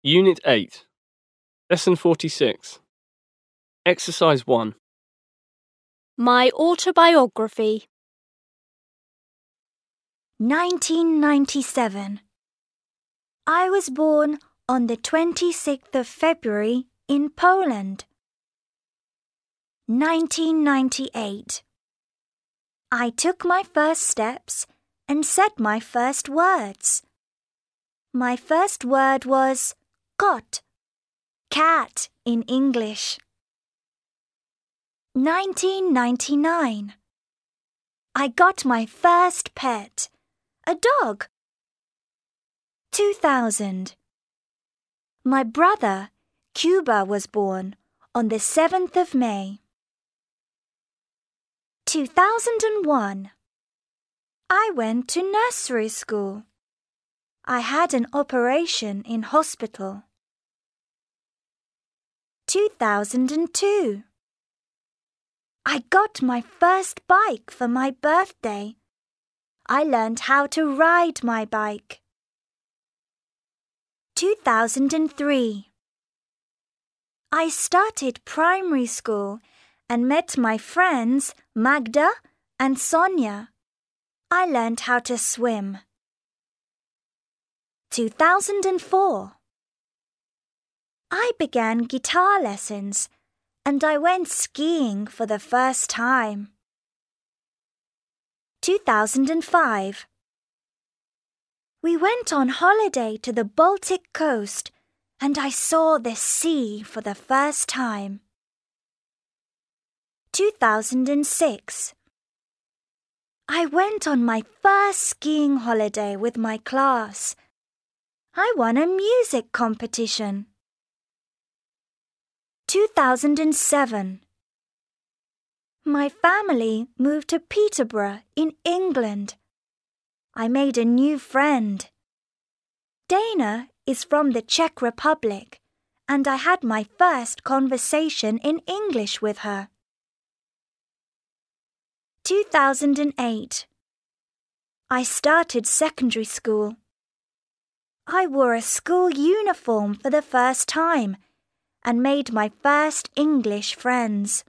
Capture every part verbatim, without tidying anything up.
Unit eight, Lesson forty-six. Exercise one. My autobiography. nineteen ninety-seven. I was born on the twenty-sixth of February in Poland. nineteen ninety-eight. I took my first steps and said my first words. My first word was Gott, cat in English. nineteen ninety-nine. I got my first pet, a dog. two thousand. My brother, Cuba, was born on the seventh of May. two thousand one. I went to nursery school. I had an operation in hospital. two thousand two. I got my first bike for my birthday. I learned how to ride my bike. two thousand three. I started primary school and met my friends Magda and Sonia. I learned how to swim. two thousand four. I began guitar lessons and I went skiing for the first time. two thousand five. We went on holiday to the Baltic coast and I saw the sea for the first time. two thousand six. I went on my first skiing holiday with my class. I won a music competition. two thousand seven. My family moved to Peterborough in England. I made a new friend. Dana is from the Czech Republic, and I had my first conversation in English with her. two thousand eight. I started secondary school. I wore a school uniform for the first time and made my first English friends.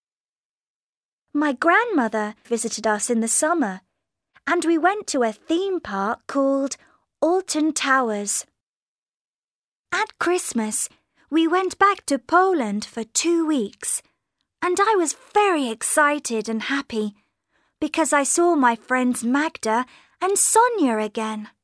My grandmother visited us in the summer, and we went to a theme park called Alton Towers. At Christmas, we went back to Poland for two weeks, and I was very excited and happy because I saw my friends Magda and Sonia again.